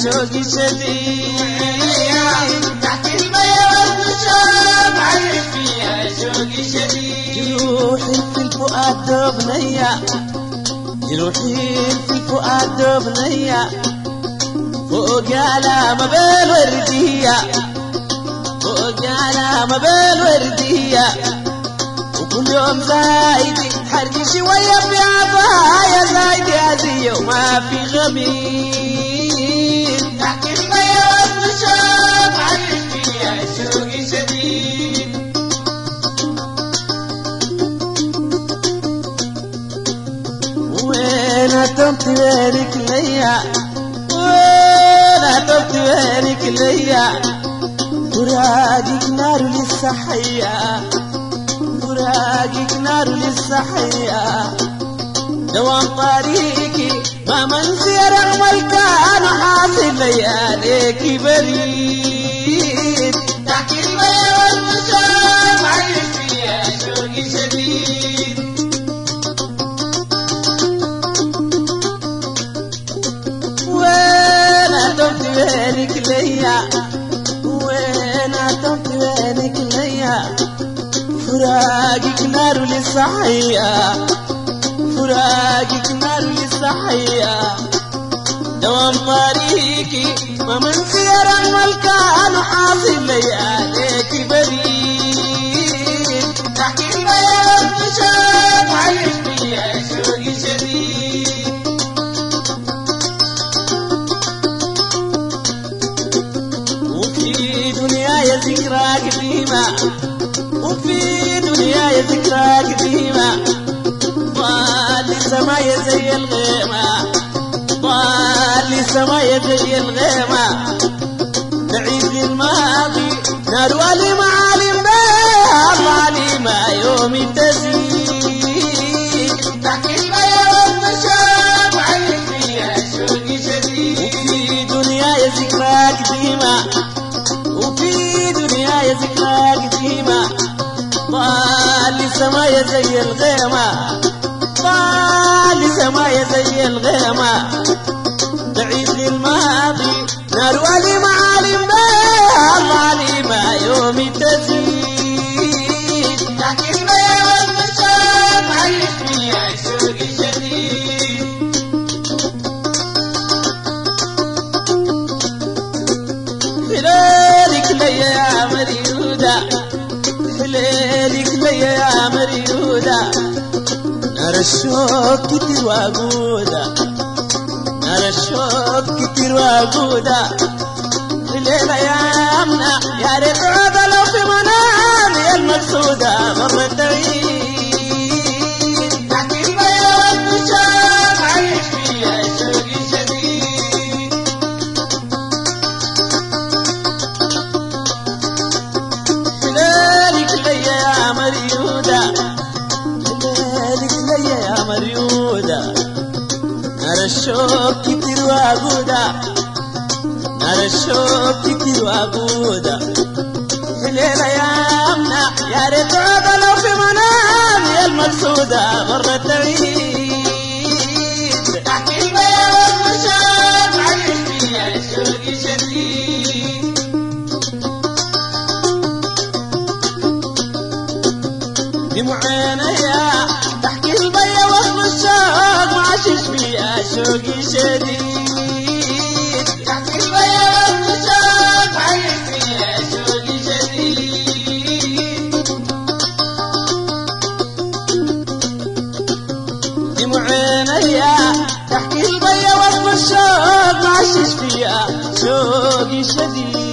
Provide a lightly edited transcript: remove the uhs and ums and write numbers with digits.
شوقي شديد تحكي البيا والشوق عايش فيها شوقي شديد جروحي في الفؤاد دوبنية جروحي في الفؤاد دوبنية فوق علامة بالوردية فوق علامة بالوردية وكل يوم زايدي حرقي شوية في عطايا زايدي هذه وما في غميل تحكي البيا والشوق عايش فيها شوقي شديد وين تمت وينك ليا وين تمت وينك ليا فراقك نار لسه حية فراقك نار لسه حية دوام طريقي ما منسي رغم الكان حاصل لياليك بريد تحكي البيا والشوق عايش فيها شوقي شديد وين تمت وينك ليا وين تمت وينك ليا فراقك نار للصحية فراقك نار للصحية دوام طريقي ما منسي رغم الكان حاصل لياليك بريد تحكي البيا والشوق عايش فيها شوقي شديد وفي دنياي ذكرى قديمة وفي دنياي ذكرى قديمة ضال سمايا زي الغيمة ضال سمايا زي الغيمة نعيد الماضي نار ولي معالم بها الظالمة يوم تزيد تحكي البيا والشوق عايش فيها شوقي شديد وفي دنياي ذكرى قديمة وفي دنياي ذكرى قديمة ضال سمايا زي الغيمة ضال سمايا زي الغيمة تعيد الماضي نار ولي معالم بها الظالمة يوم تزيد تحكي البيا والشوق عايش فيها شوقي شديد في ليلك ليا يا مريودة في ليلك ليا يا مريودة نار الشوق كتير وقودة نار الشوق كتير وقودة في الليلة يا أمنة يا ريت هذا لو في منامي المقصودة مرة تعيد تحكي البيا والشوق عايش فيها شوقي شديد في ليلك ليا يا مريودة يا مريودة نار الشوق كتير وقودة نار الشوق كتير وقودة في الليلة يا أمنة يا ريت هذا لو في منامي المقصودة مرة تعيد تحكي البيا والشوق عايش فيها شوقي شديد دموع عينيا تحكي البيا والشوق عايش فيها شوقي شديد تحكي البيا والشوق عايش فيها شوقي شديد دموع عينيا تحكي البيا والشوق عايش فيها شوقي شديد